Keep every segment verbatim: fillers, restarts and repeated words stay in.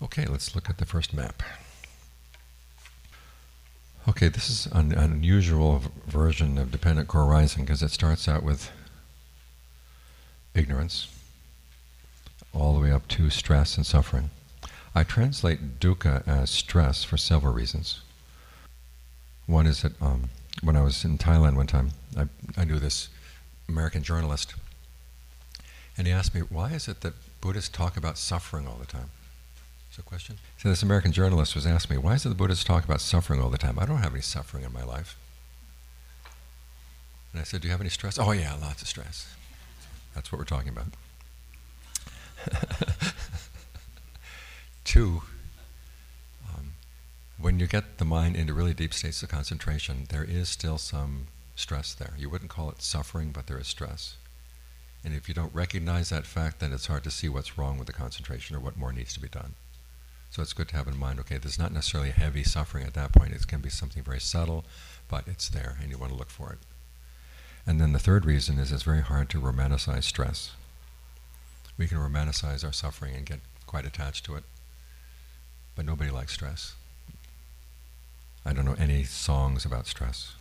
Okay, let's look at the first map. Okay, this is an, an unusual v- version of dependent core rising because it starts out with ignorance all the way up to stress and suffering. I translate dukkha as stress for several reasons. One is that um, when I was in Thailand one time, I, I knew this American journalist, and he asked me, why is it that Buddhists talk about suffering all the time? Is that a question? So this American journalist was asking me, why is it the Buddhists talk about suffering all the time? I don't have any suffering in my life. And I said, do you have any stress? Oh yeah, lots of stress. That's what we're talking about. Two, um, when you get the mind into really deep states of concentration, there is still some stress there. You wouldn't call it suffering, but there is stress. And if you don't recognize that fact, then it's hard to see what's wrong with the concentration or what more needs to be done. So it's good to have in mind, okay, there's not necessarily heavy suffering at that point. It can be something very subtle, but it's there, and you want to look for it. And then the third reason is it's very hard to romanticize stress. We can romanticize our suffering and get quite attached to it, but nobody likes stress. I don't know any songs about stress.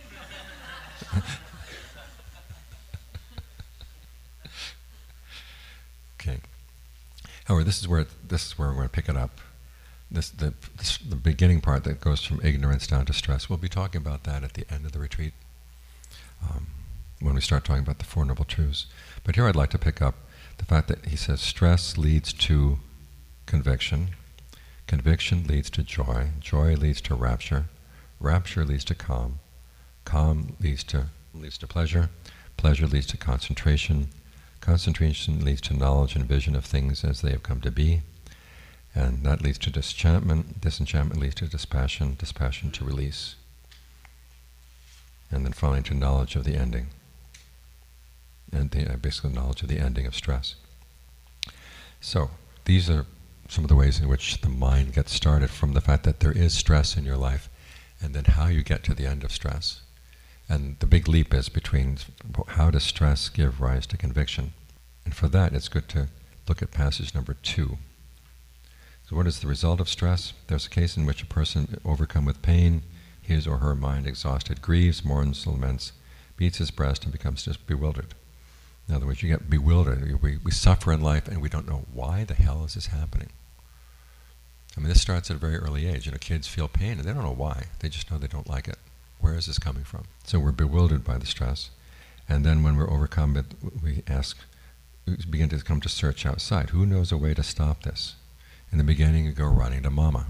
Okay. However, this is where it, this is where we're going to pick it up. This the this, the beginning part that goes from ignorance down to stress. We'll be talking about that at the end of the retreat um, when we start talking about the Four Noble Truths. But here I'd like to pick up the fact that he says stress leads to conviction, conviction leads to joy, joy leads to rapture, rapture leads to calm, calm leads to leads to pleasure, pleasure leads to concentration, concentration leads to knowledge and vision of things as they have come to be, and that leads to disenchantment, disenchantment leads to dispassion, dispassion to release, and then finally to knowledge of the ending, and the, uh, basically knowledge of the ending of stress. So these are some of the ways in which the mind gets started, from the fact that there is stress in your life, and then how you get to the end of stress. And the big leap is between how does stress give rise to conviction. And for that, it's good to look at passage number two. So what is the result of stress? There's a case in which a person overcome with pain, his or her mind exhausted, grieves, mourns, laments, beats his breast, and becomes just bewildered. In other words, you get bewildered. We, we suffer in life and we don't know why the hell is this happening. I mean, this starts at a very early age. You know, kids feel pain and they don't know why. They just know they don't like it. Where is this coming from? So we're bewildered by the stress. And then when we're overcome it, we ask, we begin to come to search outside. Who knows a way to stop this? In the beginning, you go running to mama.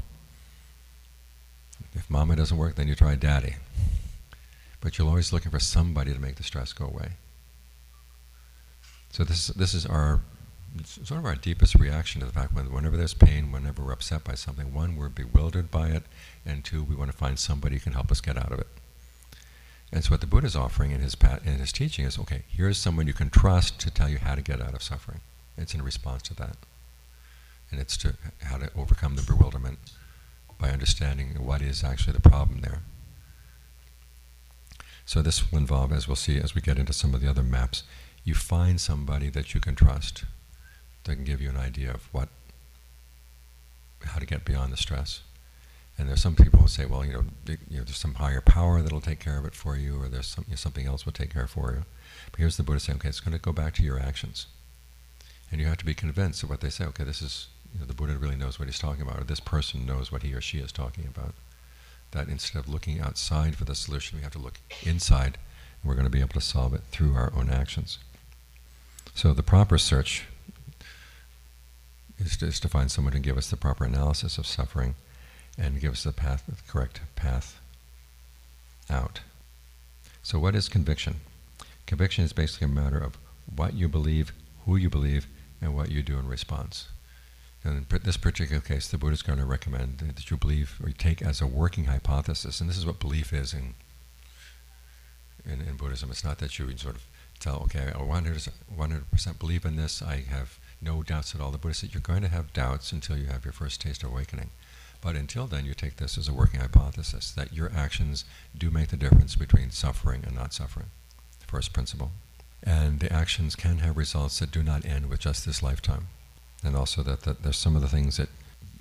If mama doesn't work, then you try daddy. But you're always looking for somebody to make the stress go away. So this, this is our, sort of our deepest reaction to the fact when, whenever there's pain, whenever we're upset by something, one, we're bewildered by it, and two, we want to find somebody who can help us get out of it. And so what the Buddha is offering in his, pat, in his teaching is, okay, here's someone you can trust to tell you how to get out of suffering. It's in response to that. And it's to how to overcome the bewilderment by understanding what is actually the problem there. So this will involve, as we'll see as we get into some of the other maps, you find somebody that you can trust that can give you an idea of what, how to get beyond the stress. And there's some people who say, well, you know, you know, there's some higher power that'll take care of it for you, or there's some, you know, something else will take care for you. But here's the Buddha saying, okay, it's going to go back to your actions. And you have to be convinced of what they say. Okay, this is, you know, the Buddha really knows what he's talking about, or this person knows what he or she is talking about. That instead of looking outside for the solution, we have to look inside, and we're going to be able to solve it through our own actions. So the proper search is to, is to find someone who can give us the proper analysis of suffering and give us the path, the correct path out. So what is conviction? Conviction is basically a matter of what you believe, who you believe, and what you do in response. And in this particular case, the Buddha is going to recommend that you believe, or you take as a working hypothesis, and this is what belief is in, in, in Buddhism. It's not that you sort of tell, okay, I one hundred percent believe in this, I have no doubts at all. The Buddha said you're going to have doubts until you have your first taste of awakening. But until then, you take this as a working hypothesis, that your actions do make the difference between suffering and not suffering, the first principle. And the actions can have results that do not end with just this lifetime. And also that, that there's some of the things that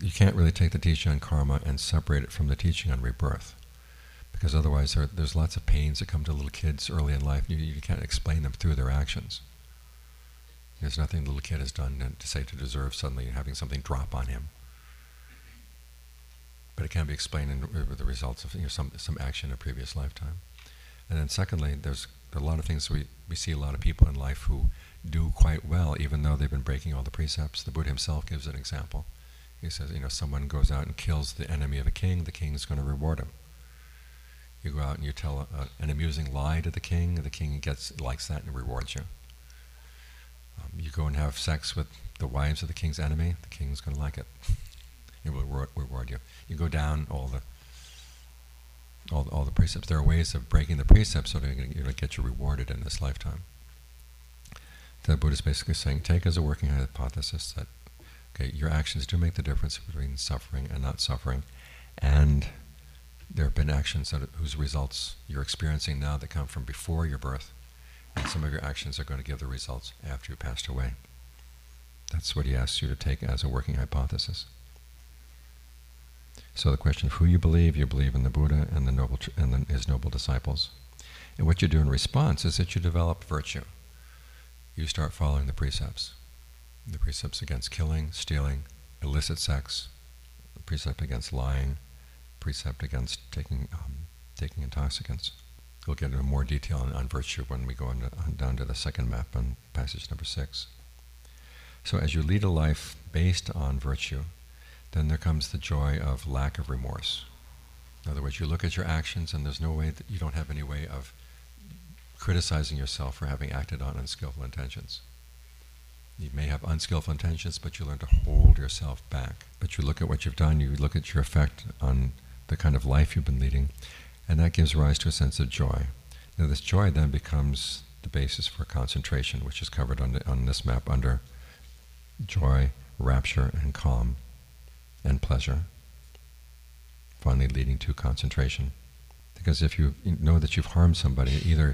you can't really take the teaching on karma and separate it from the teaching on rebirth, because otherwise there, there's lots of pains that come to little kids early in life. You, you can't explain them through their actions. There's nothing the little kid has done to say to deserve suddenly having something drop on him. But it can be explained in, with the results of you know, some some action in a previous lifetime. And then secondly, there's there are a lot of things we, we see a lot of people in life who do quite well even though they've been breaking all the precepts. The Buddha himself gives an example. He says, you know, someone goes out and kills the enemy of a king, the king is going to reward him. You go out and you tell a, a, an amusing lie to the king, the king gets likes that and rewards you. Um, you go and have sex with the wives of the king's enemy, the king's going to like it. He will reward, reward you. You go down all the all, all the precepts. There are ways of breaking the precepts so that you're going to get you rewarded in this lifetime. The Buddha is basically saying, take as a working hypothesis that okay, your actions do make the difference between suffering and not suffering, and there have been actions that, whose results you're experiencing now that come from before your birth, and some of your actions are going to give the results after you passed away. That's what he asks you to take as a working hypothesis. So the question of who you believe, you believe in the Buddha and the noble tr- and the, his noble disciples. And what you do in response is that you develop virtue. You start following the precepts. The precepts against killing, stealing, illicit sex, the precept against lying, precept against taking um, taking intoxicants. We'll get into more detail on, on virtue when we go on, to, on down to the second map on passage number six. So as you lead a life based on virtue, then there comes the joy of lack of remorse. In other words, you look at your actions and there's no way that you don't have any way of criticizing yourself for having acted on unskillful intentions. You may have unskillful intentions, but you learn to hold yourself back. But you look at what you've done, you look at your effect on the kind of life you've been leading, and that gives rise to a sense of joy. Now this joy then becomes the basis for concentration, which is covered on, the, on this map under joy, rapture, and calm, and pleasure, finally leading to concentration. Because if you know that you've harmed somebody, either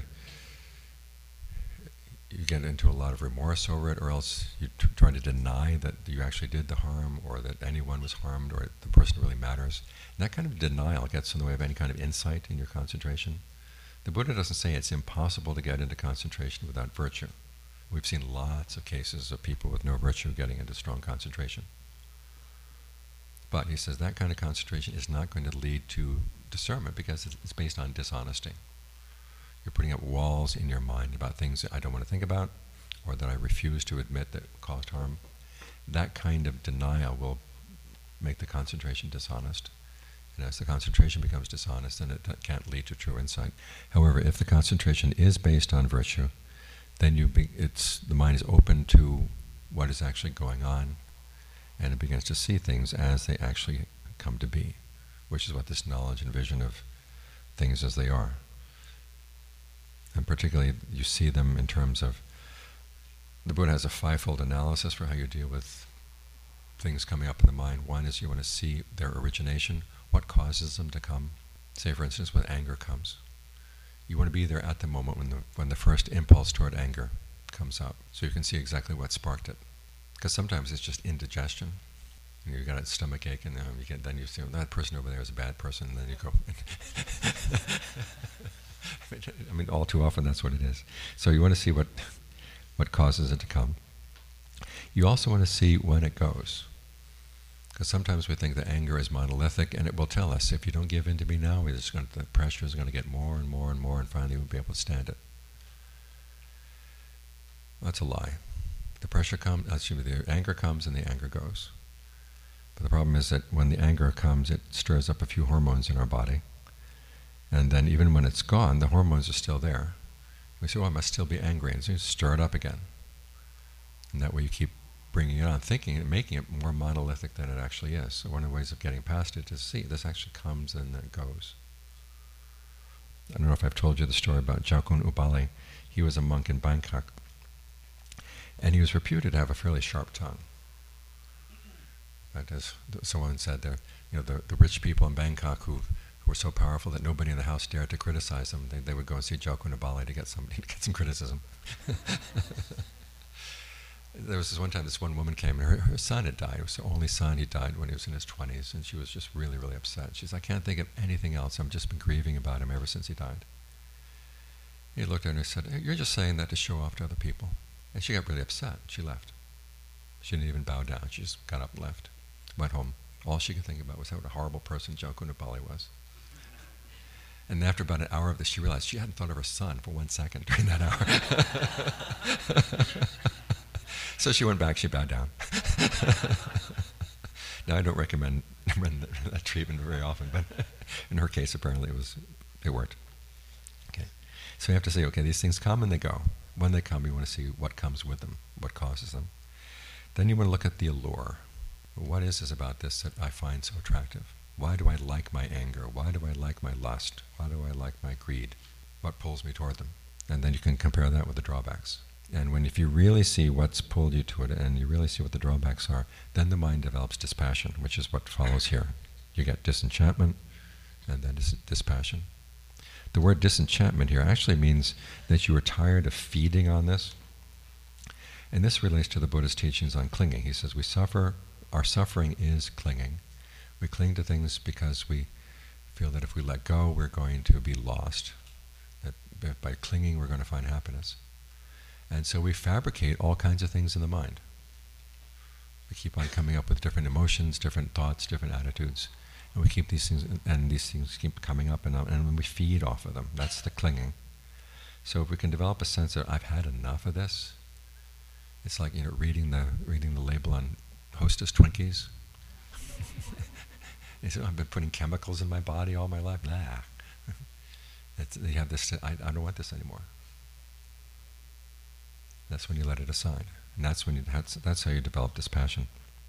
you get into a lot of remorse over it, or else you t- try to deny that you actually did the harm, or that anyone was harmed, or the person really matters. And that kind of denial gets in the way of any kind of insight in your concentration. The Buddha doesn't say it's impossible to get into concentration without virtue. We've seen lots of cases of people with no virtue getting into strong concentration. But he says that kind of concentration is not going to lead to discernment because it's based on dishonesty. You're putting up walls in your mind about things that I don't want to think about, or that I refuse to admit that caused harm. That kind of denial will make the concentration dishonest. And as the concentration becomes dishonest, then it can't lead to true insight. However, if the concentration is based on virtue, then you be, it's, the mind is open to what is actually going on, and it begins to see things as they actually come to be, which is what this knowledge and vision of things as they are. And particularly, you see them in terms of, the Buddha has a fivefold analysis for how you deal with things coming up in the mind. One is you want to see their origination, what causes them to come. Say, for instance, when anger comes. You want to be there at the moment when the when the first impulse toward anger comes up, so you can see exactly what sparked it. Because sometimes it's just indigestion. You know, you got a stomach ache, and um, you get, then you see, oh, that person over there is a bad person, and then you go. I mean, all too often that's what it is. So you want to see what what causes it to come. You also want to see when it goes. Because sometimes we think that anger is monolithic, and it will tell us, if you don't give in to me now, we're just going to, the pressure is going to get more and more and more, and finally we'll be able to stand it. That's a lie. The pressure comes, excuse me, the anger comes and the anger goes. But the problem is that when the anger comes, it stirs up a few hormones in our body. And then even when it's gone, the hormones are still there. We say, well, I must still be angry, and so you stir it up again. And that way you keep bringing it on, thinking and making it more monolithic than it actually is. So one of the ways of getting past it is, see, this actually comes and then it goes. I don't know if I've told you the story about Jakun Ubali. He was a monk in Bangkok, and he was reputed to have a fairly sharp tongue. But as someone said, there, you know, the, the rich people in Bangkok who, who were so powerful that nobody in the house dared to criticize them, they, they would go and see Jakun Ubali to get some to get some criticism. There was this one time this one woman came, and her, her son had died. It was the only son. He died when he was in his twenties, and she was just really, really upset. She's, I can't think of anything else. I've just been grieving about him ever since he died. He looked at her and said, you're just saying that to show off to other people. And she got really upset. She left. She didn't even bow down. She just got up and left. Went home. All she could think about was how a horrible person Joe Kunapali was. And after about an hour of this, she realized she hadn't thought of her son for one second during that hour. So she went back, she bowed down. Now, I don't recommend that treatment very often, but in her case, apparently it was, it worked. Okay. So you have to say, okay, these things come and they go. When they come, you want to see what comes with them, what causes them. Then you want to look at the allure. What is this about this that I find so attractive? Why do I like my anger? Why do I like my lust? Why do I like my greed? What pulls me toward them? And then you can compare that with the drawbacks. And when if you really see what's pulled you to it and you really see what the drawbacks are, then the mind develops dispassion, which is what follows here. You get disenchantment and then dis dispassion. The word disenchantment here actually means that you are tired of feeding on this. And this relates to the Buddha's teachings on clinging. He says we suffer, our suffering is clinging. We cling to things because we feel that if we let go, we're going to be lost. That by clinging, we're going to find happiness. And so we fabricate all kinds of things in the mind. We keep on coming up with different emotions, different thoughts, different attitudes. And we keep these things, and these things keep coming up, and, and when we feed off of them, that's the clinging. So if we can develop a sense that I've had enough of this, it's like, you know, reading the reading the label on Hostess Twinkies. So I've been putting chemicals in my body all my life. Nah. It's, they have this. I, I don't want this anymore. That's when you let it aside, and that's when you. That's, that's how you develop dispassion.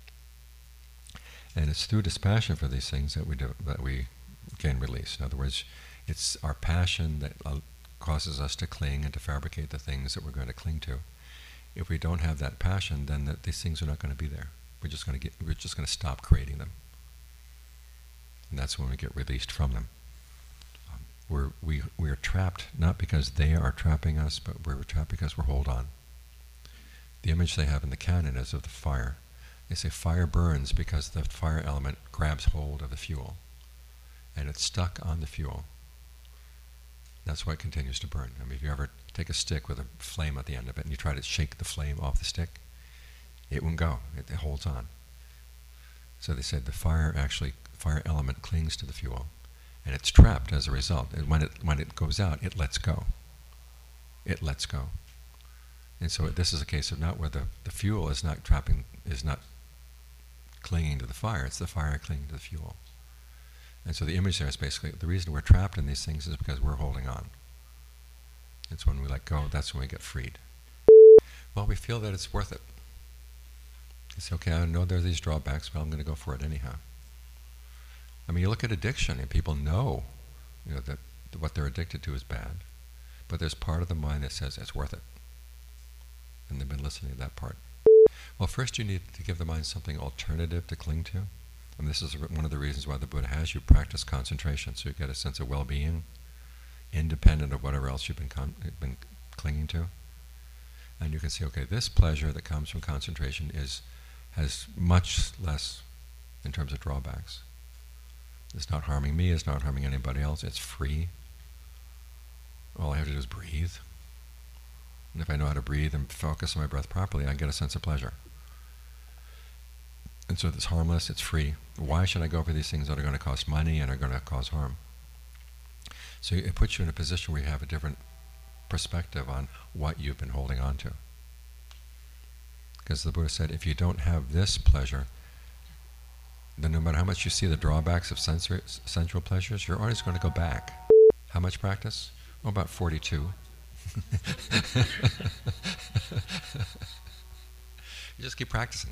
And it's through dispassion for these things that we do, that we gain release. In other words, it's our passion that uh, causes us to cling and to fabricate the things that we're going to cling to. If we don't have that passion, then that these things are not going to be there. We're just going to get. We're just going to stop creating them. And that's when we get released from them. Um, we're, we, we are trapped not because they are trapping us, but we're trapped because we're hold on. The image they have in the canon is of the fire. They say fire burns because the fire element grabs hold of the fuel, and it's stuck on the fuel. That's why it continues to burn. I mean, if you ever take a stick with a flame at the end of it and you try to shake the flame off the stick, it won't go. It, it holds on. So they said the fire actually, fire element clings to the fuel, and it's trapped as a result. And when it when it goes out, it lets go. It lets go. And so this is a case of not where the, the fuel is not trapping, is not clinging to the fire, it's the fire clinging to the fuel. And so the image there is basically, the reason we're trapped in these things is because we're holding on. It's when we let go, that's when we get freed. Well, we feel that it's worth it. You say, okay, I know there are these drawbacks, but I'm going to go for it anyhow. I mean, you look at addiction, and people know, you know, that what they're addicted to is bad, but there's part of the mind that says it's worth it. And they've been listening to that part. Well, first you need to give the mind something alternative to cling to. And this is one of the reasons why the Buddha has you practice concentration, so you get a sense of well-being, independent of whatever else you've been, con been clinging to. And you can see, okay, this pleasure that comes from concentration is has much less in terms of drawbacks. It's not harming me, it's not harming anybody else, it's free. All I have to do is breathe. And if I know how to breathe and focus on my breath properly, I get a sense of pleasure. And so it's harmless, it's free. Why should I go for these things that are going to cost money and are going to cause harm? So it puts you in a position where you have a different perspective on what you've been holding on to. Because the Buddha said, if you don't have this pleasure, then no matter how much you see the drawbacks of sensory, sensual pleasures, you're always going to go back. How much practice? Oh, about forty-two. You just keep practicing.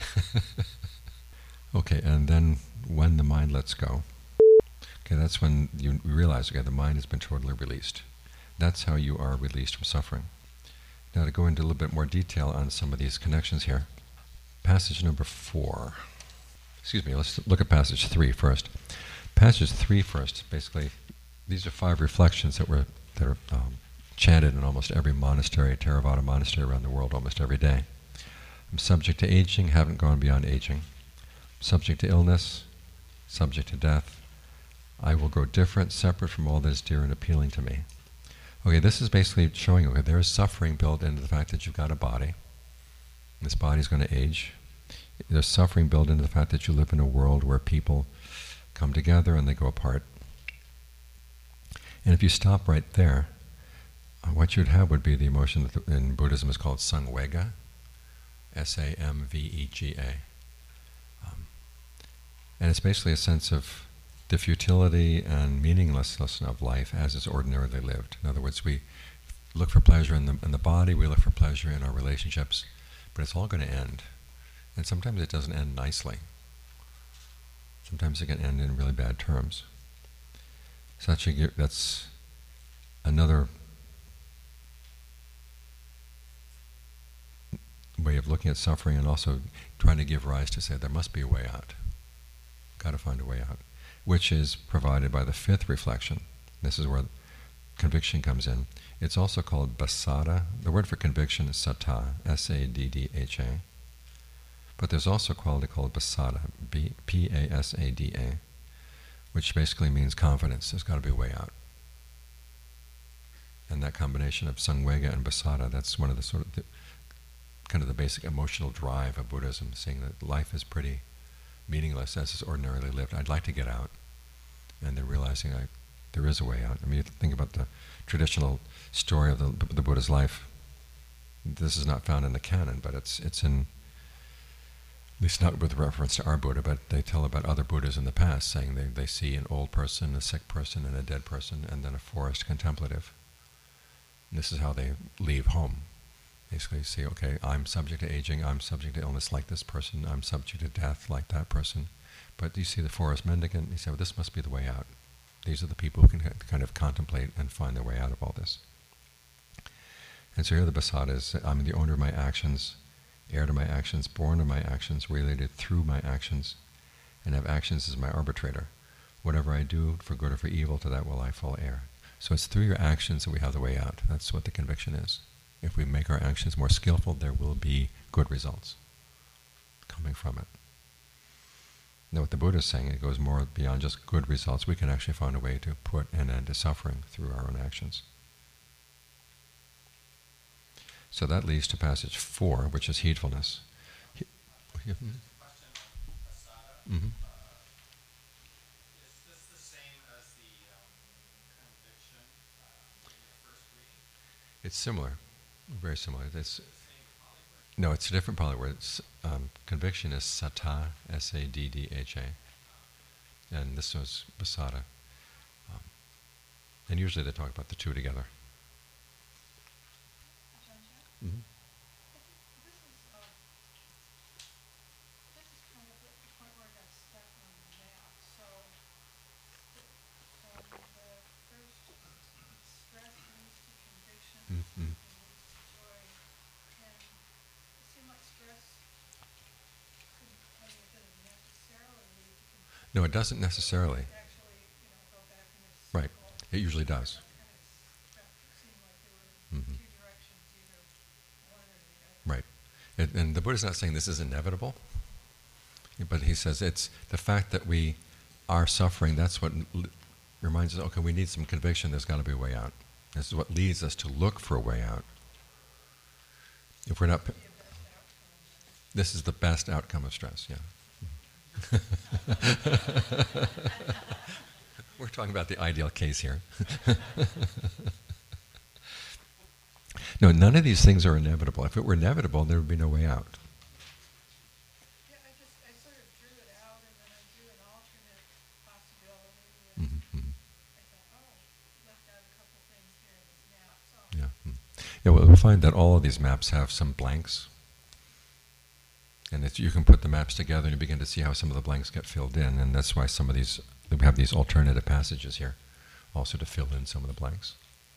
Okay, and then when the mind lets go, okay, that's when you realize, okay, the mind has been totally released. That's how you are released from suffering. Now to go into a little bit more detail on some of these connections here. Passage number four. Excuse me, let's look at passage three first. Passage three first, basically, these are five reflections that were that are um, chanted in almost every monastery, Theravada monastery around the world almost every day. I'm subject to aging, haven't gone beyond aging. Subject to illness, subject to death. I will grow different, separate from all that is dear and appealing to me. Okay, this is basically showing, okay, there is suffering built into the fact that you've got a body. This body is going to age. There's suffering built into the fact that you live in a world where people come together and they go apart. And if you stop right there, uh, what you'd have would be the emotion that in Buddhism is called samvega, S A M V E G A. Um, and it's basically a sense of the futility and meaninglessness of life as it's ordinarily lived. In other words, we look for pleasure in the, in the body, we look for pleasure in our relationships, but it's all going to end. And sometimes it doesn't end nicely. Sometimes it can end in really bad terms. So actually, that's another way of looking at suffering, and also trying to give rise to say there must be a way out. Got to find a way out, which is provided by the fifth reflection. This is where conviction comes in. It's also called basada. The word for conviction is saddha, S A D D H A. But there's also a quality called basada, B P A S A D A, which basically means confidence. There's got to be a way out. And that combination of samvega and basada, that's one of the sort of the, kind of the basic emotional drive of Buddhism, saying that life is pretty meaningless as it's ordinarily lived. I'd like to get out. And then realizing I, there is a way out. I mean, you think about the traditional story of the, the Buddha's life. This is not found in the canon, but it's it's in, at least not with reference to our Buddha, but they tell about other Buddhas in the past, saying they, they see an old person, a sick person, and a dead person, and then a forest contemplative. And this is how they leave home. Basically, you see, okay, I'm subject to aging, I'm subject to illness like this person, I'm subject to death like that person. But you see the forest mendicant, you say, well, this must be the way out. These are the people who can kind of contemplate and find their way out of all this. And so here the basada is, I'm the owner of my actions, heir to my actions, born of my actions, related through my actions, and have actions as my arbitrator. Whatever I do, for good or for evil, to that will I fall heir. So it's through your actions that we have the way out. That's what the conviction is. If we make our actions more skillful, there will be good results coming from it. Now what the Buddha is saying, it goes more beyond just good results. We can actually find a way to put an end to suffering through our own actions. So that leads to passage four, which is heedfulness. He, yeah. Mm-hmm. It's similar, very similar. It's, no, it's a different Pali word. It's, um, conviction is saddha, S A D D H A, and this was basada. Um, and usually they talk about the two together. Mm-hmm. Mm-hmm. No, it doesn't necessarily. Right. It usually does. Mm-hmm. Right. And, and the Buddha's not saying this is inevitable, but he says it's the fact that we are suffering, that's what l- reminds us, okay, we need some conviction, there's got to be a way out. This is what leads us to look for a way out. If we're not... This is the best outcome of stress, yeah. We're talking about the ideal case here. No, none of these things are inevitable. If it were inevitable, there would be no way out. Yeah, I just, I sort of drew it out, and then I drew an alternate possibility, and Mm-hmm. I thought, oh, left out a couple things here in this map, so. Yeah. Mm. Yeah, well, we'll find that all of these maps have some blanks. And it's, you can put the maps together and you begin to see how some of the blanks get filled in, and that's why some of these, we have these alternative passages here, also to fill in some of the blanks.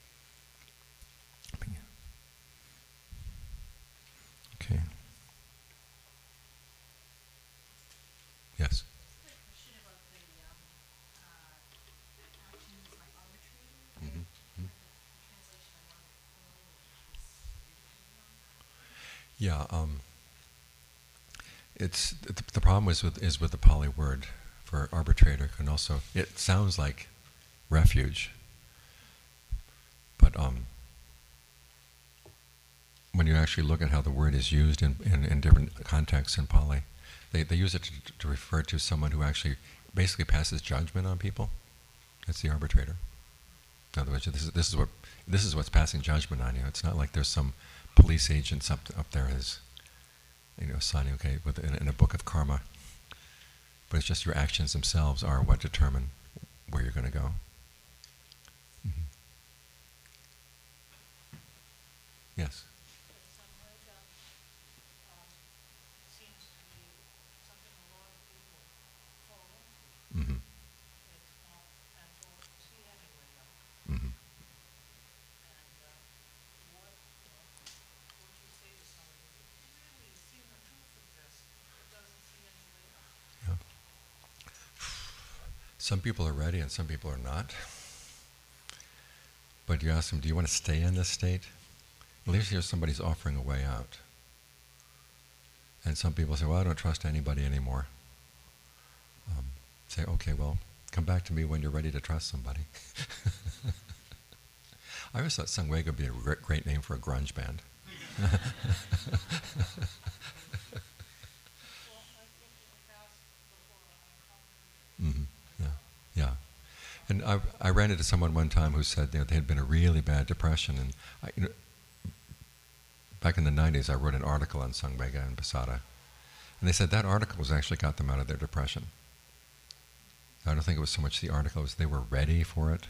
Okay. Yes? Mm-hmm. Mm-hmm. Yeah, um, it's the, the problem is with is with the Pali word for arbitrator, and also it sounds like refuge, but um, when you actually look at how the word is used in, in, in different contexts in Pali, they, they use it to, to refer to someone who actually basically passes judgment on people. It's the arbitrator. In other words, this is, this is what this is what's passing judgment on you. It's not like there's some police agent up, up there is, you know, signing okay with in, in a book of karma. But it's just your actions themselves are what determine where you're going to go. Mm-hmm. Yes. Mm-hmm. Mm-hmm. Yeah. Some people are ready and some people are not. But you ask them, do you want to stay in this state? At least here somebody's offering a way out. And some people say, well, I don't trust anybody anymore. Um, say, okay, well, come back to me when you're ready to trust somebody. I always thought Sangwega would be a great, great name for a grunge band. Mm-hmm. Yeah, yeah. And I, I ran into someone one time who said, you know, they had been a really bad depression, and I, you know, back in the nineties, I wrote an article on Sangwega and Basada, and they said that article was actually got them out of their depression. I don't think it was so much the article; it was they were ready for it.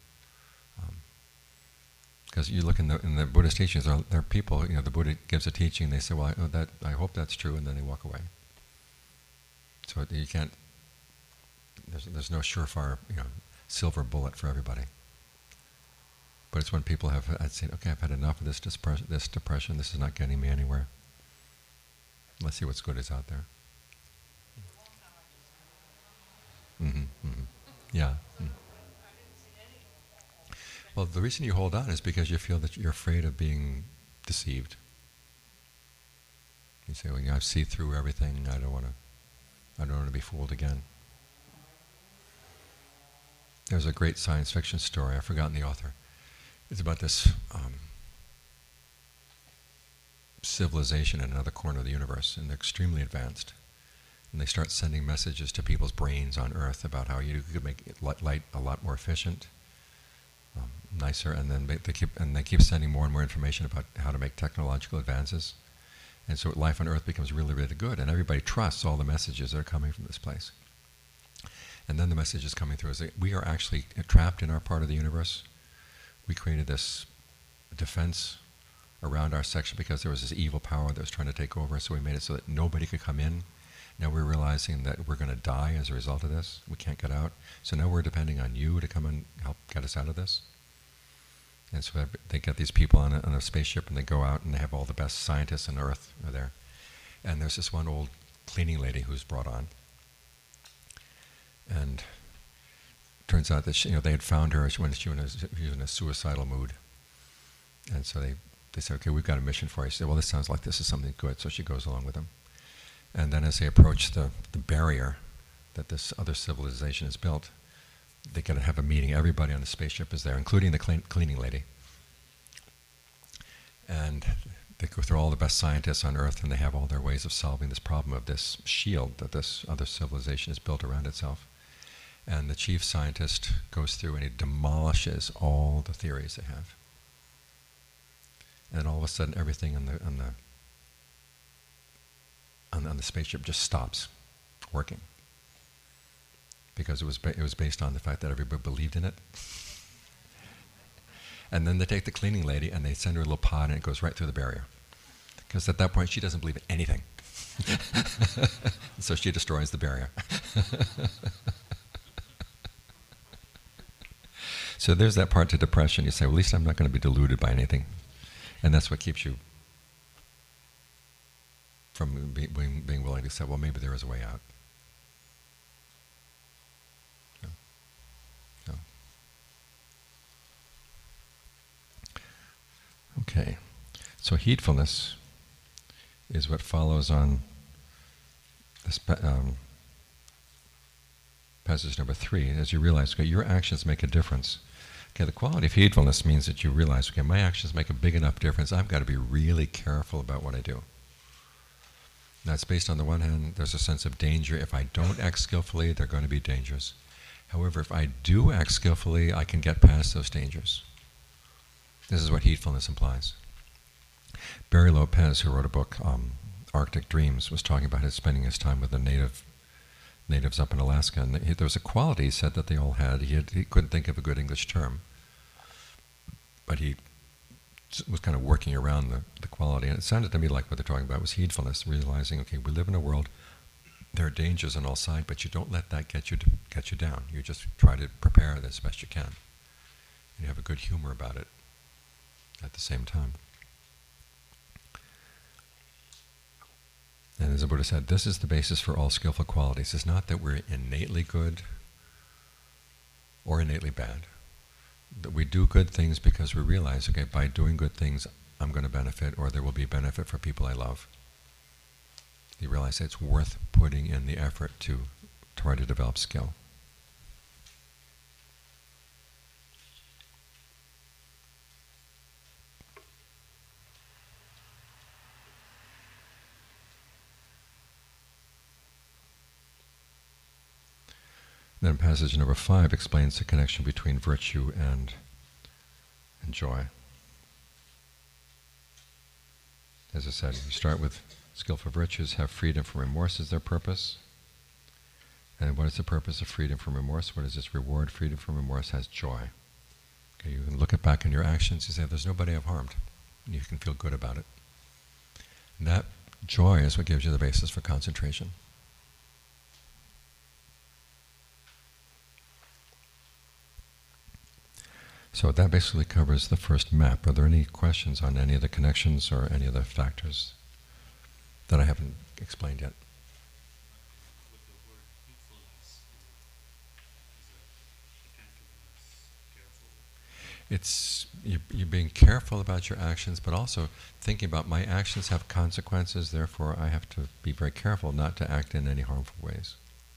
Because um, you look in the in the Buddhist teachings, there are, there are people, you know, the Buddha gives a teaching, they say, well, I, oh, that I hope that's true, and then they walk away. So you can't. There's there's no surefire, you know, silver bullet for everybody. But it's when people have, I'd say, okay, I've had enough of this depression, this depression, this is not getting me anywhere. Let's see what's good is out there. Mm-hmm, mm-hmm. Yeah. Mm. Well, the reason you hold on is because you feel that you're afraid of being deceived. You say, well, you know, I see through everything, I don't want to, I don't want to be fooled again. There's a great science fiction story, I've forgotten the author. It's about this um, civilization in another corner of the universe, and they're extremely advanced. And they start sending messages to people's brains on Earth about how you could make light a lot more efficient, um, nicer, and then they keep and they keep sending more and more information about how to make technological advances. And so life on Earth becomes really, really good, and everybody trusts all the messages that are coming from this place. And then the message is coming through is that we are actually trapped in our part of the universe. We created this defense around our section because there was this evil power that was trying to take over, so we made it so that nobody could come in. Now we're realizing that we're going to die as a result of this. We can't get out. So now we're depending on you to come and help get us out of this. And so they get these people on a, on a spaceship, and they go out, and they have all the best scientists on Earth are there. And there's this one old cleaning lady who's brought on. And turns out that she, you know, they had found her when she was in a, she was in a suicidal mood. And so they, they said, okay, we've got a mission for you. She said, well, this sounds like this is something good. So she goes along with them. And then as they approach the, the barrier that this other civilization has built, they got to have a meeting. Everybody on the spaceship is there, including the clean, cleaning lady. And they go through all the best scientists on Earth, and they have all their ways of solving this problem of this shield that this other civilization has built around itself. And the chief scientist goes through and he demolishes all the theories they have. And all of a sudden, everything on the on the on, on the spaceship just stops working, because it was ba- it was based on the fact that everybody believed in it. And then they take the cleaning lady and they send her a little pod, and it goes right through the barrier, because at that point she doesn't believe in anything. So she destroys the barrier. So there's that part to depression. You say, well, at least I'm not going to be deluded by anything. And that's what keeps you from be, being, being willing to say, well, maybe there is a way out. So, so. Okay. So heedfulness is what follows on this pa- um, passage number three, as you realize, okay, your actions make a difference. Okay, the quality of heedfulness means that you realize, okay, my actions make a big enough difference. I've got to be really careful about what I do. That's based on the one hand, there's a sense of danger. If I don't act skillfully, they're going to be dangerous. However, if I do act skillfully, I can get past those dangers. This is what heedfulness implies. Barry Lopez, who wrote a book, um, Arctic Dreams, was talking about his spending his time with the native natives up in Alaska, and he, there was a quality he said that they all had. He, had. he couldn't think of a good English term, but he was kind of working around the, the quality, and it sounded to me like what they're talking about was heedfulness, realizing, okay, we live in a world, there are dangers on all sides, but you don't let that get you to, get you down. You just try to prepare as best you can. And you have a good humor about it at the same time. And as the Buddha said, this is the basis for all skillful qualities. It's not that we're innately good or innately bad. That we do good things because we realize, okay, by doing good things, I'm going to benefit, or there will be benefit for people I love. You realize it's worth putting in the effort to try to develop skill. Then passage number five explains the connection between virtue and, and joy. As I said, you start with skillful virtues, have freedom from remorse as their purpose. And what is the purpose of freedom from remorse? What is its reward? Freedom from remorse has joy. Okay, you can look at back in your actions, you say, there's nobody I've harmed. And you can feel good about it. And that joy is what gives you the basis for concentration. So that basically covers the first map. Are there any questions on any of the connections or any of the factors that I haven't explained yet? With the word heedfulness, is it attentiveness, careful? It's you, you're being careful about your actions, but also thinking about my actions have consequences, therefore I have to be very careful not to act in any harmful ways.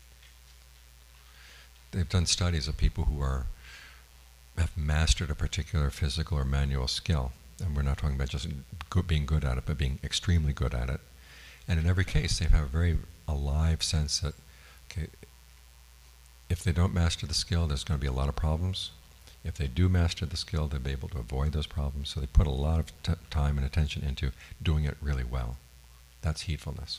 They've done studies of people who are have mastered a particular physical or manual skill, and we're not talking about just good, being good at it, but being extremely good at it. And in every case, they have a very alive sense that, okay, if they don't master the skill, there's going to be a lot of problems. If they do master the skill, they'll be able to avoid those problems. So they put a lot of t time and attention into doing it really well. That's heedfulness.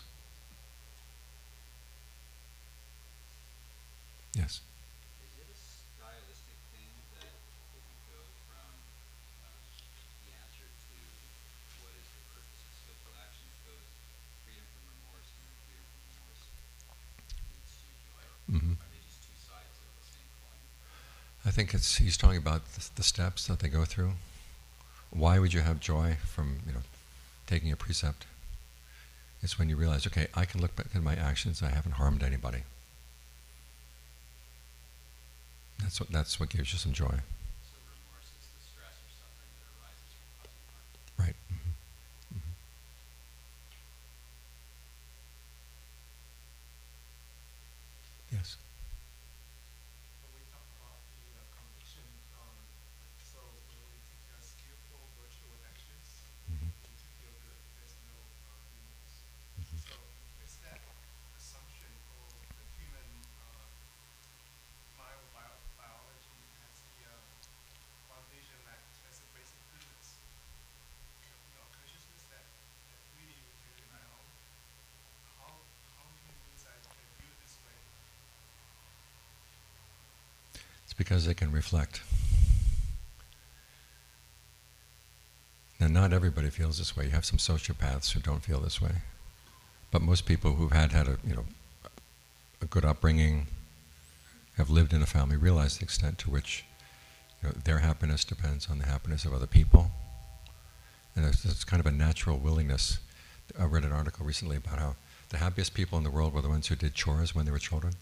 Yes? Is it a stylistic thing that if you go from um, the answer to what is the purpose of skillful action, it goes freedom from remorse, and then freedom from remorse leads to joy? Mm-hmm. Are they just two sides of the same coin? I think it's he's talking about the, the steps that they go through. Why would you have joy from, you know, taking a precept? It's when you realize, okay, I can look back at my actions, I haven't harmed anybody. That's what that's what gives you some joy. So remorse is the stress or suffering that arises from causing harm. Right. Mm-hmm. Mm-hmm. Yes. When we talk about the uh, condition, um, so when we take a skillful virtual actions, Mm-hmm. we need to feel good. There's no uh, remorse. Mm-hmm. So is that assumption or the human uh, bio bio biology has the uh, foundation that there's a basic goodness, you know, consciousness that, that really we can rely on. How how human beings are, are viewed this way? It's because they can reflect. Now, not everybody feels this way. You have some sociopaths who don't feel this way, but most people who've had had a you know a good upbringing, have lived in a family, realize the extent to which you know, their happiness depends on the happiness of other people, and it's, it's kind of a natural willingness. I read an article recently about how the happiest people in the world were the ones who did chores when they were children.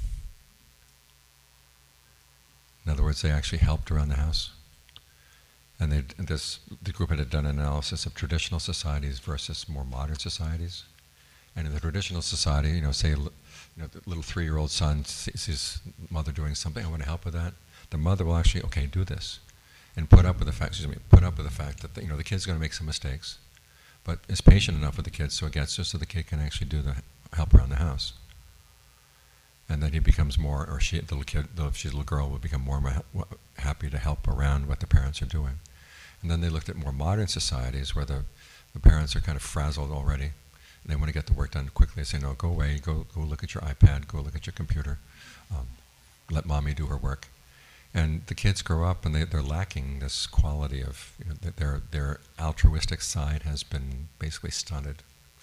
In other words, they actually helped around the house. And they this the group had done an analysis of traditional societies versus more modern societies. And in the traditional society, you know, say, you know, the little three-year-old son sees his mother doing something, I want to help with that. The mother will actually, okay, do this, and put up with the fact, excuse me, put up with the fact that the, you know the kid's going to make some mistakes, but is patient enough with the kid so it gets just so the kid can actually do the help around the house. And then he becomes more, or she, the little kid, if she's a little girl, will become more and more happy to help around what the parents are doing. And then they looked at more modern societies where the, the parents are kind of frazzled already, and they want to get the work done quickly. They say, no, go away, go go look at your iPad, go look at your computer, um, let mommy do her work. And the kids grow up and they, they're lacking this quality of, you know, their, their altruistic side has been basically stunted.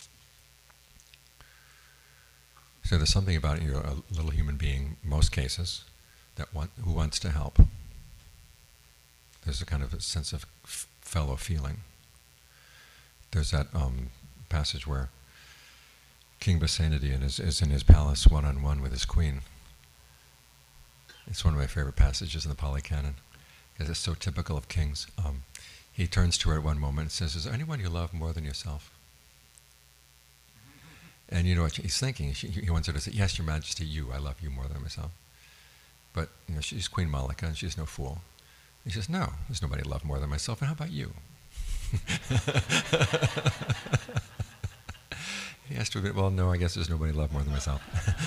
So there's something about you know, a little human being, most cases, that want, who wants to help. There's a kind of a sense of f- fellow feeling. There's that um, passage where King Basenadian is, is in his palace one-on-one with his queen. It's one of my favorite passages in the Pali Canon, because it's so typical of kings. Um, he turns to her at one moment and says, is there anyone you love more than yourself? And you know what he's thinking? She, he wants her to say, yes, Your Majesty, you, I love you more than myself. But you know, she's Queen Malika, and she's no fool. He says, no, there's nobody I love more than myself, and how about you? He has to admit, well, no, I guess there's nobody I love more than myself.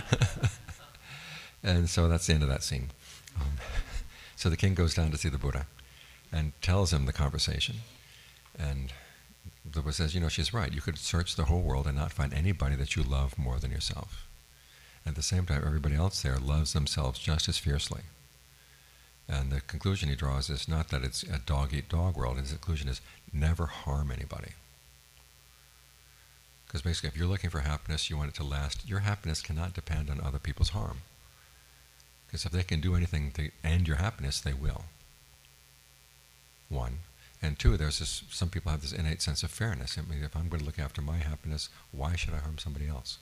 And so that's the end of that scene. Um, so the king goes down to see the Buddha and tells him the conversation. And the Buddha says, you know, she's right. You could search the whole world and not find anybody that you love more than yourself. At the same time, everybody else there loves themselves just as fiercely. And the conclusion he draws is not that it's a dog-eat-dog world. His conclusion is never harm anybody. Because basically, if you're looking for happiness, you want it to last, your happiness cannot depend on other people's harm. Because if they can do anything to end your happiness, they will. One. And two, there's this, some people have this innate sense of fairness. I mean, if I'm going to look after my happiness, why should I harm somebody else?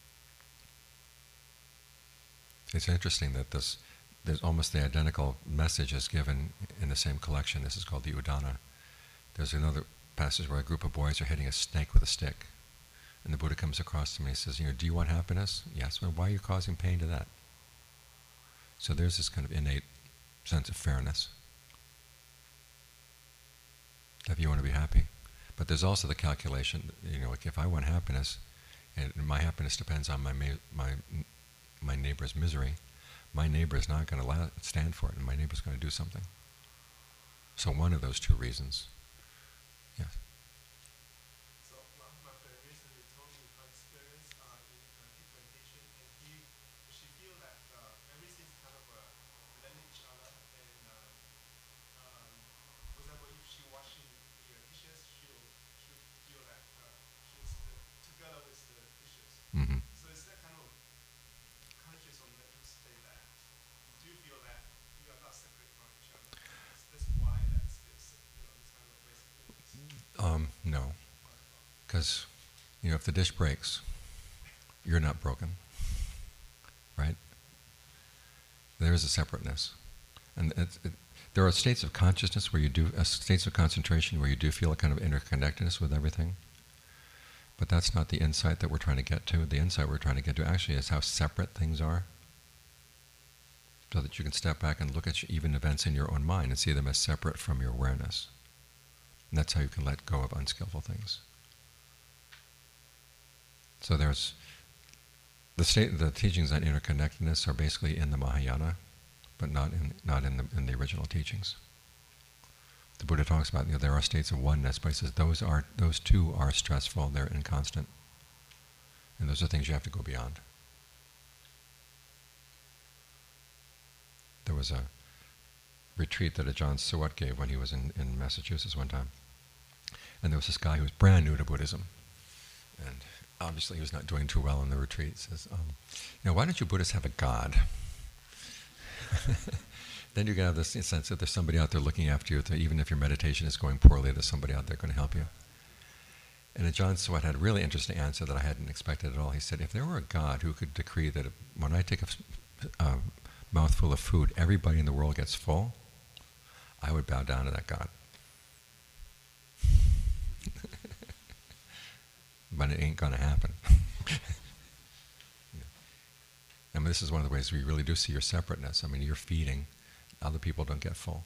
It's interesting that this, there's almost the identical message is given in the same collection. This is called the Udana. There's another passage where a group of boys are hitting a snake with a stick. And the Buddha comes across to me and says, you know, do you want happiness? Yes. Well, why are you causing pain to that? So there's this kind of innate sense of fairness. If you want to be happy. But there's also the calculation, you know, like if I want happiness, and my happiness depends on my ma- my my neighbor's misery, my neighbor is not going to la- stand for it, and my neighbor's going to do something. So one of those two reasons. Yes. So one of my friends recently told me her experience uh, in uh, deep meditation, and he, she feel that uh, everything's kind of uh, blend each other. And uh, um, for example, if she washing the uh, dishes, she'll she'll feel that uh, she's the, together with the dishes. Mm-hmm. So it's that kind of conscious or mental state that do you feel that you are not separate from each other. That's why that's this, you know, this kind of basic. Um, no. Because, you know, if the dish breaks, you're not broken. Right? There is a separateness. And it, it, there are states of consciousness where you do, uh, states of concentration where you do feel a kind of interconnectedness with everything. But that's not the insight that we're trying to get to. The insight we're trying to get to actually is how separate things are, so that you can step back and look at even events in your own mind and see them as separate from your awareness. And that's how you can let go of unskillful things. So there's the state, the teachings on interconnectedness are basically in the Mahayana, but not in not in the in the original teachings. The Buddha talks about, you know, there are states of oneness, but he says those are those too are stressful, they're inconstant, and those are things you have to go beyond. There was a retreat that Ajahn Suwat gave when he was in, in Massachusetts one time, and there was this guy who was brand new to Buddhism, and obviously he was not doing too well in the retreat. He says, um, you know, why don't you Buddhists have a God? Then you can have this sense that there's somebody out there looking after you, that even if your meditation is going poorly, there's somebody out there going to help you. And Ajahn Suwat had a really interesting answer that I hadn't expected at all. He said, if there were a God who could decree that when I take a uh, mouthful of food, everybody in the world gets full, I would bow down to that God. But it ain't going to happen. Yeah. I mean, this is one of the ways we really do see your separateness. I mean, you're feeding, other people don't get full.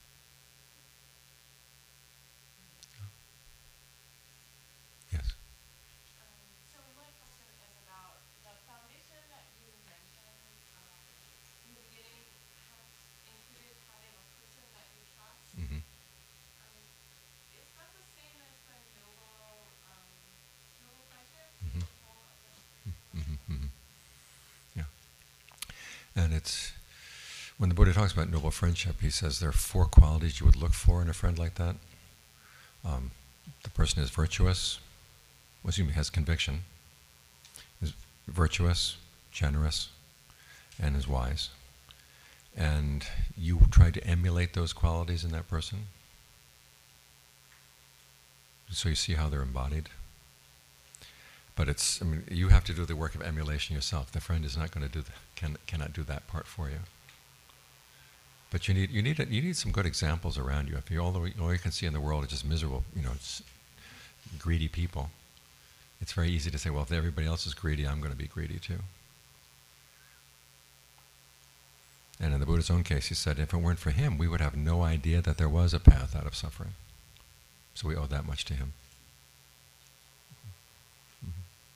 Yes. Um, so my question is about the foundation that you mentioned um, in the beginning has included having a person that you trust. Mm-hmm. Um, is that the same as the noble, um, noble friendship? Mhm. All of the- Mm-hmm. Mm-hmm. Yeah. And it's, when the Buddha talks about noble friendship, he says there are four qualities you would look for in a friend like that. Um, the person is virtuous, well, excuse me, has conviction, is virtuous, generous, and is wise. And you try to emulate those qualities in that person. So you see how they're embodied. But it's, I mean, you have to do the work of emulation yourself. The friend is not going to do the, can, cannot do that part for you. But you need, you need, you need some good examples around you. If you all, the, all you can see in the world is just miserable, you know, it's greedy people, it's very easy to say, well, if everybody else is greedy, I'm going to be greedy too. And in the Buddha's own case, he said, if it weren't for him, we would have no idea that there was a path out of suffering. So we owe that much to him. Mm-hmm.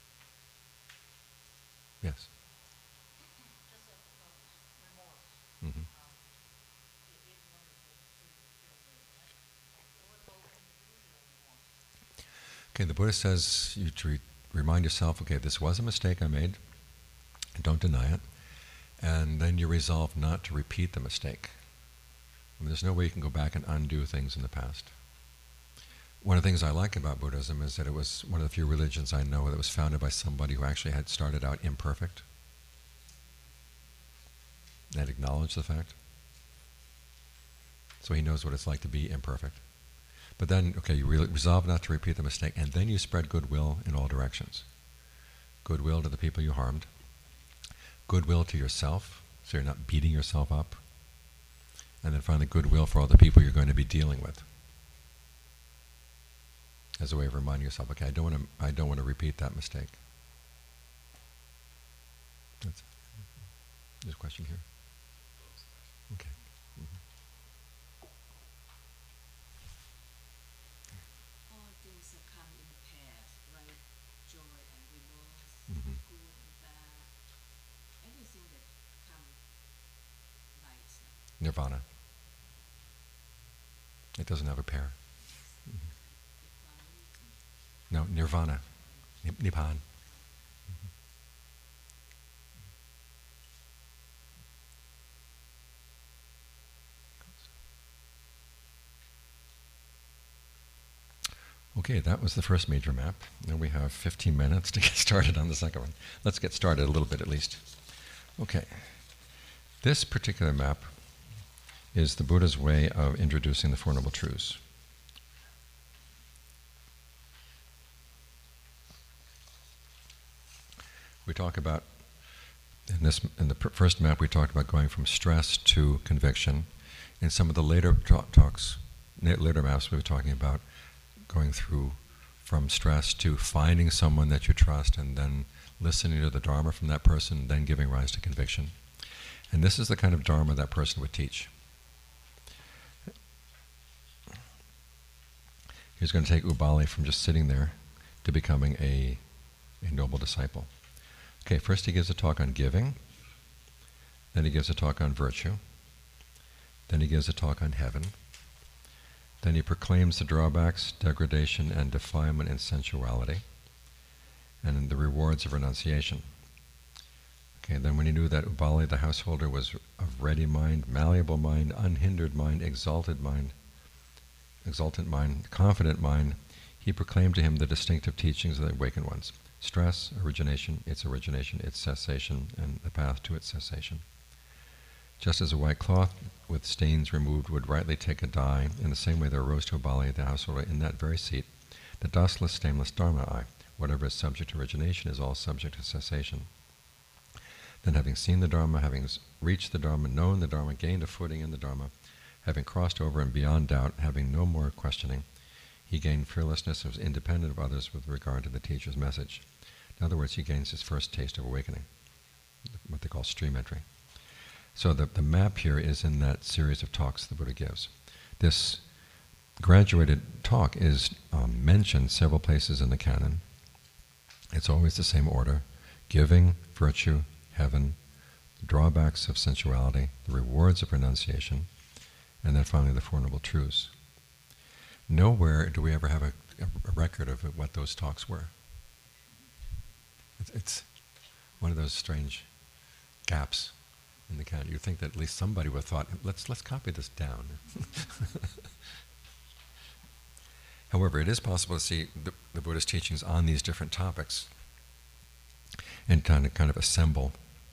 Yes. Just a, uh, remorse. Mm-hmm. Um, it is wonderful to feel good, right? So what about when you do feel remorse? Okay, the Buddha says you to re- remind yourself, okay, this was a mistake I made, don't deny it, and then you resolve not to repeat the mistake. I mean, there's no way you can go back and undo things in the past. One of the things I like about Buddhism is that it was one of the few religions I know that was founded by somebody who actually had started out imperfect, and acknowledged the fact. So he knows what it's like to be imperfect. But then, okay, you re- resolve not to repeat the mistake, and then you spread goodwill in all directions. Goodwill to the people you harmed, goodwill to yourself, so you're not beating yourself up, and then finally goodwill for all the people you're going to be dealing with. As a way of reminding yourself, okay, I don't want to, I don't want to repeat that mistake. That's, there's a question here. Okay. Mm-hmm. All things that come in the past, right? Joy and remorse, Mhm. good and bad, everything that comes by itself. Nirvana. It doesn't have a pair. If one reason, No, nirvana, Nip- nibbana. Okay, that was the first major map. Now we have fifteen minutes to get started on the second one. Let's get started a little bit at least. Okay. This particular map is the Buddha's way of introducing the Four Noble Truths. We talk about, in this, in the pr- first map we talked about going from stress to conviction. In some of the later ta- talks, na- later maps we were talking about going through from stress to finding someone that you trust and then listening to the Dharma from that person, then giving rise to conviction. And this is the kind of Dharma that person would teach. He's going to take Ubali from just sitting there to becoming a, a noble disciple. Okay, first he gives a talk on giving, then he gives a talk on virtue, then he gives a talk on heaven, then he proclaims the drawbacks, degradation, and defilement in sensuality, and the rewards of renunciation. Okay, then when he knew that Ubali, the householder, was of ready mind, malleable mind, unhindered mind, exalted mind, exultant mind, confident mind, he proclaimed to him the distinctive teachings of the awakened ones. Stress, origination, its origination, its cessation, and the path to its cessation. Just as a white cloth with stains removed would rightly take a dye, in the same way there arose to Ubali, the householder, in that very seat, the dustless, stainless Dharma eye. Whatever is subject to origination is all subject to cessation. Then having seen the Dharma, having reached the Dharma, known the Dharma, gained a footing in the Dharma, having crossed over and beyond doubt, having no more questioning, he gained fearlessness and was independent of others with regard to the teacher's message. In other words, he gains his first taste of awakening, what they call stream entry. So the, the map here is in that series of talks the Buddha gives. This graduated talk is um, mentioned several places in the canon. It's always the same order: giving, virtue, heaven, the drawbacks of sensuality, the rewards of renunciation, and then finally the Four Noble Truths. Nowhere do we ever have a, a record of what those talks were. It's, it's one of those strange gaps in the canon. You'd think that at least somebody would have thought, let's, let's copy this down. However, it is possible to see the, the Buddha's teachings on these different topics and kind of, kind of assemble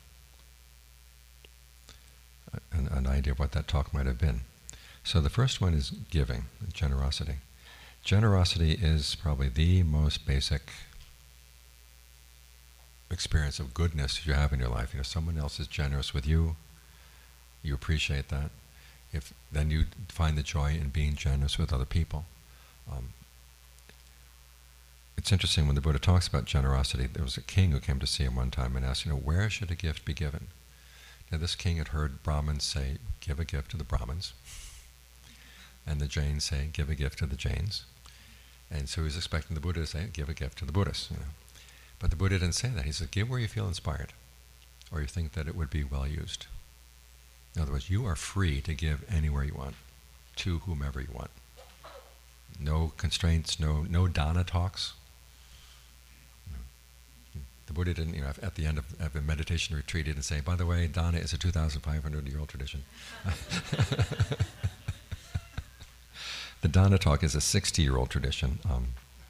an, an idea of what that talk might have been. So the first one is giving, generosity. Generosity is probably the most basic experience of goodness you have in your life. You know, someone else is generous with you, you appreciate that. If then you find the joy in being generous with other people. Um, it's interesting when the Buddha talks about generosity. There was a king who came to see him one time and asked, you know, where should a gift be given? Now this king had heard Brahmins say, give a gift to the Brahmins, and the Jains say, give a gift to the Jains. And so he was expecting the Buddha to say, give a gift to the Buddhists. You know. But the Buddha didn't say that. He said, give where you feel inspired, or you think that it would be well used. In other words, you are free to give anywhere you want, to whomever you want. No constraints, no no dana talks. The Buddha didn't, you know, at the end of, of a meditation retreat, he didn't say, by the way, dana is a two thousand five hundred year old tradition. The dana talk is a sixty year old tradition. Um,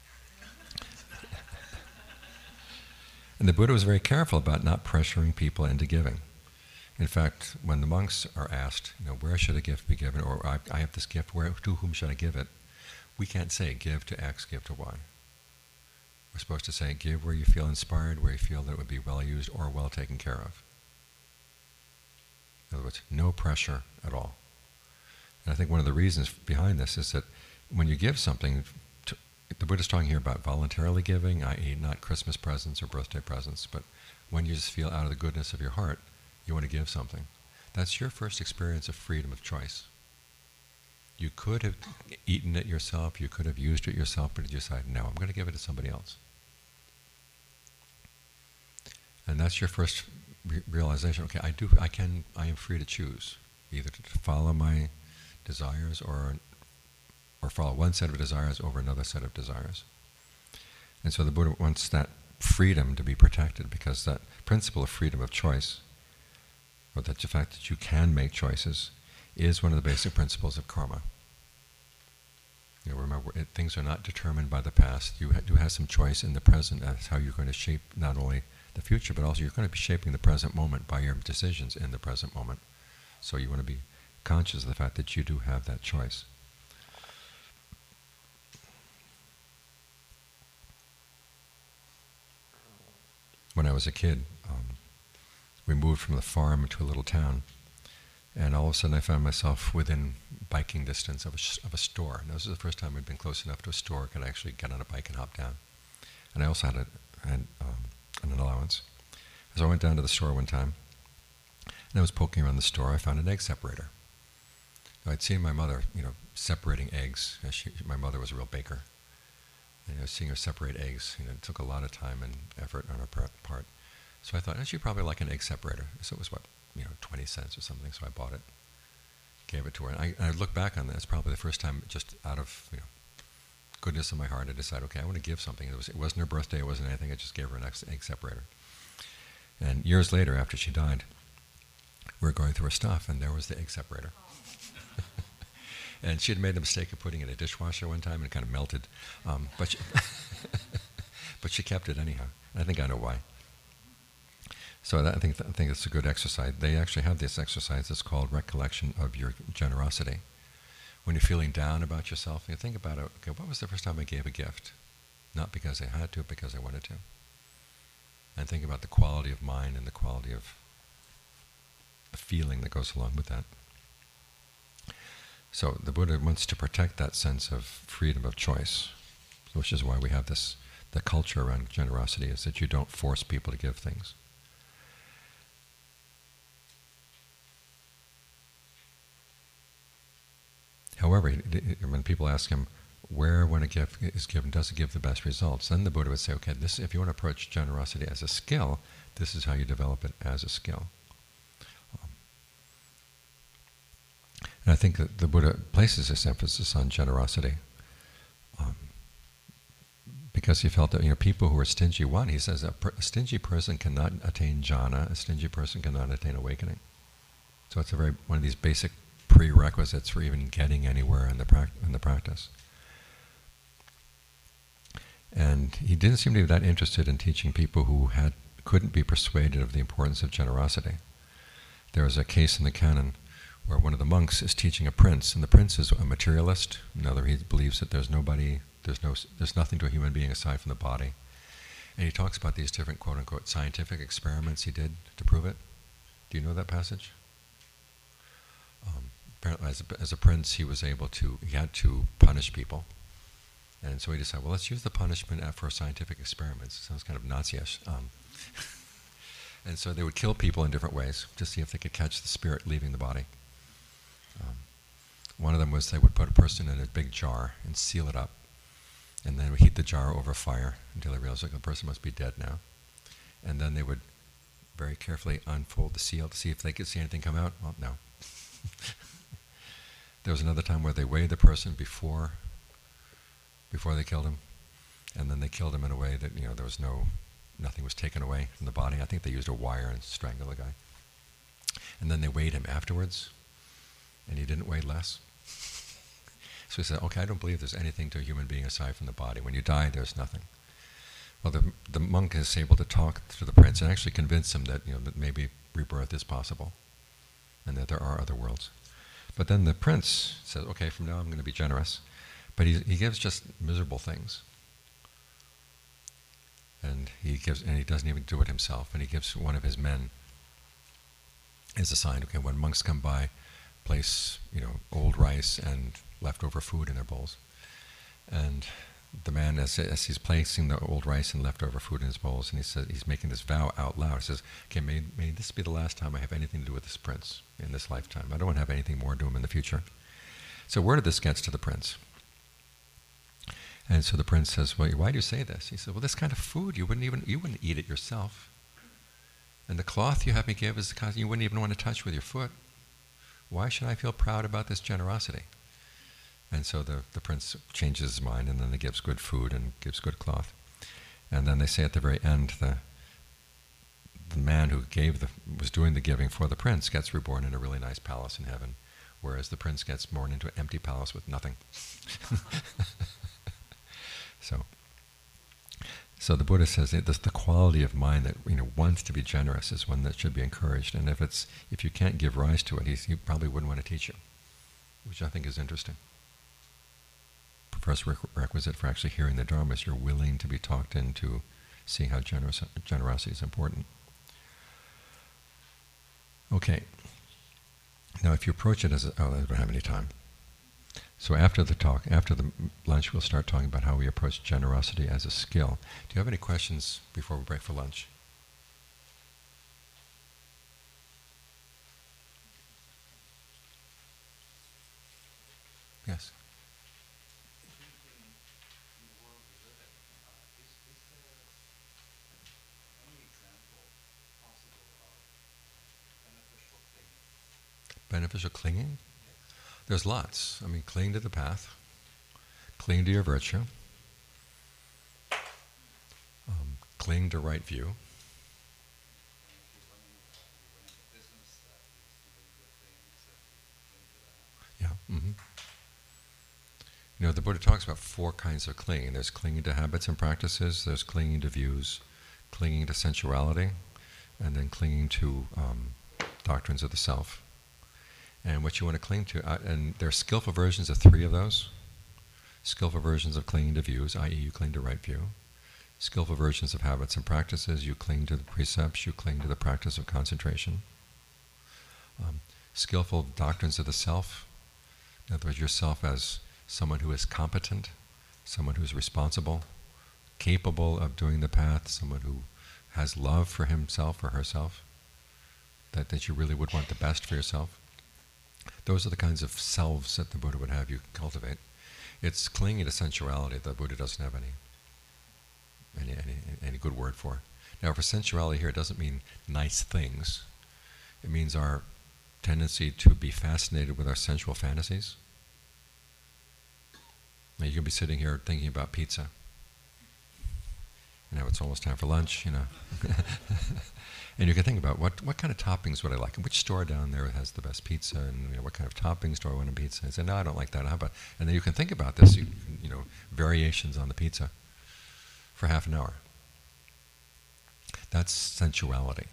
and the Buddha was very careful about not pressuring people into giving. In fact, when the monks are asked, you know, where should a gift be given, or I, I have this gift, where, to whom should I give it? We can't say, give to X, give to Y. We're supposed to say, give where you feel inspired, where you feel that it would be well used or well taken care of. In other words, no pressure at all. And I think one of the reasons behind this is that when you give something, to, the Buddha's talking here about voluntarily giving, that is not Christmas presents or birthday presents, but when you just feel out of the goodness of your heart, you want to give something. That's your first experience of freedom of choice. You could have eaten it yourself, you could have used it yourself, but you decided, no, I'm going to give it to somebody else. And that's your first re- realization. Okay, I do. I can. I am free to choose either to follow my desires or, or follow one set of desires over another set of desires. And so the Buddha wants that freedom to be protected, because that principle of freedom of choice, or that the fact that you can make choices, is one of the basic principles of karma. You know, remember, it, things are not determined by the past. You ha- do have some choice in the present as how you're going to shape not only the future, but also you're going to be shaping the present moment by your decisions in the present moment. So you want to be conscious of the fact that you do have that choice. When I was a kid, um, we moved from the farm to a little town, and all of a sudden I found myself within biking distance of a, sh- of a store. And this was the first time I'd been close enough to a store I could actually get on a bike and hop down. And I also had, a, had um, an allowance. So I went down to the store one time, and I was poking around the store. I found an egg separator. Now, I'd seen my mother, you know, separating eggs. She, my mother was a real baker. And I was seeing her separate eggs. You know, it took a lot of time and effort on her part. So I thought, oh, she'd probably like an egg separator. So it was, what, you know, twenty cents or something. So I bought it, gave it to her. And I, and I look back on that. It's probably the first time, just out of, you know, goodness in my heart, I decided, okay, I want to give something. It, was, it wasn't her birthday, it wasn't anything. I just gave her an egg separator. And years later, after she died, we were going through her stuff, and there was the egg separator. And she had made the mistake of putting it in a dishwasher one time, and it kind of melted. Um, but, she but she kept it anyhow. And I think I know why. So that, I think I think it's a good exercise. They actually have this exercise. It's called recollection of your generosity. When you're feeling down about yourself, you think about it. Okay, what was the first time I gave a gift? Not because I had to, but because I wanted to. And think about the quality of mind and the quality of the feeling that goes along with that. So the Buddha wants to protect that sense of freedom of choice, which is why we have this the culture around generosity is that you don't force people to give things. However, when people ask him where, when a gift is given, does it give the best results, then the Buddha would say, okay, this, if you want to approach generosity as a skill, this is how you develop it as a skill. Um, and I think that the Buddha places this emphasis on generosity um, because he felt that, you know, people who are stingy, one, he says a, per, a stingy person cannot attain jhana, a stingy person cannot attain awakening. So it's a very one of these basic prerequisites for even getting anywhere in the prac- in the practice. And he didn't seem to be that interested in teaching people who had couldn't be persuaded of the importance of generosity. There was a case in the canon where one of the monks is teaching a prince, and the prince is a materialist. In other words, he believes that there's nobody, there's no, there's nothing to a human being aside from the body. And he talks about these different quote-unquote scientific experiments he did to prove it. Do you know that passage? Um, apparently, as a, as a prince, he was able to, he had to punish people. And so he decided, well, let's use the punishment for scientific experiments. It sounds kind of Nazi-ish. Um, and so they would kill people in different ways to see if they could catch the spirit leaving the body. Um, one of them was they would put a person in a big jar and seal it up, and then would heat the jar over fire until they realized, like, the person must be dead now. And then they would very carefully unfold the seal to see if they could see anything come out. Well, no. There was another time where they weighed the person before before they killed him, and then they killed him in a way that, you know, there was no, nothing was taken away from the body. I think they used a wire and strangled the guy. And then they weighed him afterwards, and he didn't weigh less. So he said, okay, I don't believe there's anything to a human being aside from the body. When you die, there's nothing. Well, the, the monk is able to talk to the prince and actually convince him that, you know, that maybe rebirth is possible, and that there are other worlds. But then the prince says, okay, from now I'm going to be generous. But he, he gives just miserable things. And he gives, and he doesn't even do it himself. And he gives one of his men as a sign, okay, when monks come by, place, you know, old rice and leftover food in their bowls. And the man, as, as he's placing the old rice and leftover food in his bowls, and he says, he's making this vow out loud. He says, okay, may, may this be the last time I have anything to do with this prince in this lifetime. I don't want to have anything more to do him in the future. So word of this gets to the prince. And so the prince says, well, why do you say this? He said, well, this kind of food, you wouldn't even, you wouldn't eat it yourself. And the cloth you have me give is the kind you wouldn't even want to touch with your foot. Why should I feel proud about this generosity? And so the, the prince changes his mind, and then he gives good food and gives good cloth. And then they say at the very end, the the man who gave the, was doing the giving for the prince gets reborn in a really nice palace in heaven, whereas the prince gets born into an empty palace with nothing. So, so the Buddha says that this, the quality of mind that, you know, wants to be generous is one that should be encouraged. And if it's if you can't give rise to it, he, he probably wouldn't want to teach you, which I think is interesting. First requisite for actually hearing the Dharma is you're willing to be talked into seeing how generous, generosity is important. Okay. Now, if you approach it as a, oh, I don't have any time. So after the talk, after the lunch, we'll start talking about how we approach generosity as a skill. Do you have any questions before we break for lunch? Yes. In the world we live in, uh, is, is there any example possible of beneficial clinging? Beneficial clinging? There's lots. I mean, cling to the path, cling to your virtue, um, cling to right view. And if you're running, uh, you're running a business that is doing good things, and you cling to that. Yeah. Mm-hmm. You know, the Buddha talks about four kinds of clinging. There's clinging to habits and practices, there's clinging to views, clinging to sensuality, and then clinging to um, doctrines of the self. And what you want to cling to, uh, and there are skillful versions of three of those. Skillful versions of clinging to views, that is you cling to right view. Skillful versions of habits and practices, you cling to the precepts, you cling to the practice of concentration. Um, skillful doctrines of the self, in other words, yourself as someone who is competent, someone who is responsible, capable of doing the path, someone who has love for himself or herself, that, that you really would want the best for yourself. Those are the kinds of selves that the Buddha would have you cultivate. It's clinging to sensuality that the Buddha doesn't have any, any, any, any good word for. Now, for sensuality here, it doesn't mean nice things. It means our tendency to be fascinated with our sensual fantasies. Now, you can be sitting here thinking about pizza. You know, it's almost time for lunch, you know. And you can think about what, what kind of toppings would I like, and which store down there has the best pizza, and you know, what kind of toppings do I want in pizza. And say, no, I don't like that. How about? And then you can think about this, you, you know, variations on the pizza for half an hour. That's sensuality.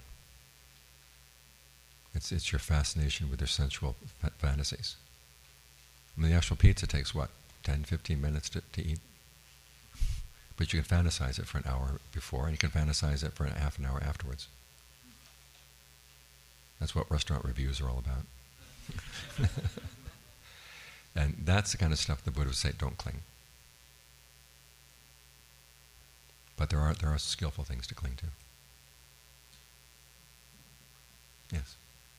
It's it's your fascination with your sensual fa- fantasies. I mean, the actual pizza takes what, ten, fifteen minutes to, to eat? But you can fantasize it for an hour before, and you can fantasize it for a half an hour afterwards. That's what restaurant reviews are all about. And that's the kind of stuff the Buddha would say, don't cling. But there are there are skillful things to cling to. Yes?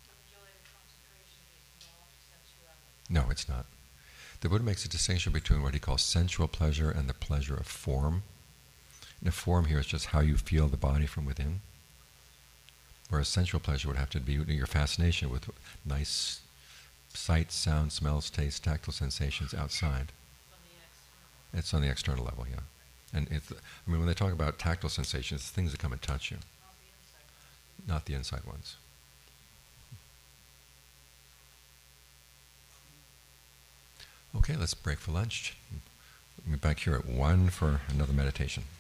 No, it's not. The Buddha makes a distinction between what he calls sensual pleasure and the pleasure of form. And the form here is just how you feel the body from within. Whereas sensual pleasure would have to be your fascination with nice sights, sounds, smells, tastes, tactile sensations outside. It's on the external level, yeah. And it's, I mean, when they talk about tactile sensations, it's things that come and touch you, not the inside ones. Okay, let's break for lunch. We'll be back here at one for another meditation.